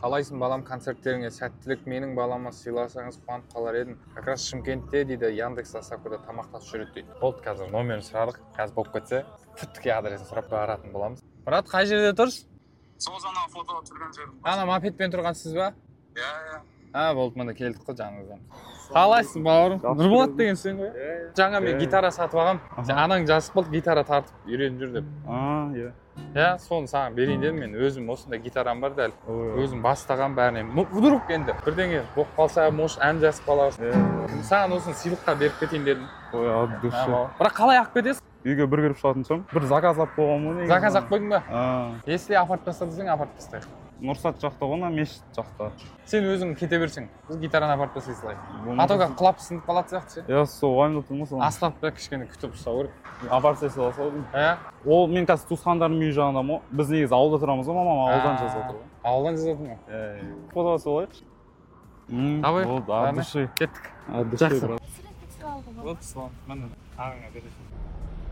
Қалайсың балам, концерттеріңе сәттілік, менің балама сыйласаңыз қуанып қалар едім. Как раз Шымкентте дейді Яндекс Асакуда тамақтасып жүреді дейді. Болды, қазір номерін сұрадық, қазір болып кетсе тіпті адресін сұрап баратын боламыз. Брат, қай жерде тұрсыз? Сол ана фото түсірген жерім. Ана мопедпен тұрғансыз ба? Иә. Болды, мында келдік қой жаныңыздан. Қалайсың бауырым? Нұрболат деген сен ғой? Жаңа мен гитара сатып алғам. Анаң жазып болды, гитара тартып үйреніп жүр деп. Иә. Иә, соны саған берейін дедім мен. Өзім осындай гитарам бар дәл. Өзім бастаған бәріне. Вдруг енді бірдеңе болып қалса, может ән жазып қаласың. Саған осыны сыйлыққа беріп кетейін дедім. Ой, от души. Бірақ қалай алып кетесің? Үйге бір кіріп шығатын соң, бір заказ алып қойғанмын ғой. Заказ алып қойдың ба? Если апарып тастады десең, апарып тастайық. Нұрсат жақта ғой, мешіт жақта. Сен өзің кете берсең, біз гитараны апарып тастай салайық. Атоға құлап сынып қалатын сияқты ше. Иә, сол уайымдап тұрмын ғой. Астап та кішкене күтіп ұстау керек. Апарып тастай салса ғой. Иә. Ол мен қазір туысқандарымның үйі жағында ма? Біз негізі ауылда тұрамыз ғой, мамам ауылдан жазып отыр ғой. Ауылдан жазып отыр ма? Фото салайықшы. Давай. Болды, от души. Кеттік. От души. Вот, слон. Міне ағаңа бересің.